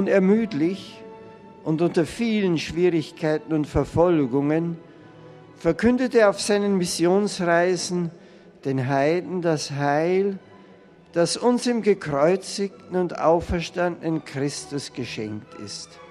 unermüdlich und unter vielen Schwierigkeiten und Verfolgungen verkündete er auf seinen Missionsreisen den Heiden das Heil, das uns im gekreuzigten und auferstandenen Christus geschenkt ist.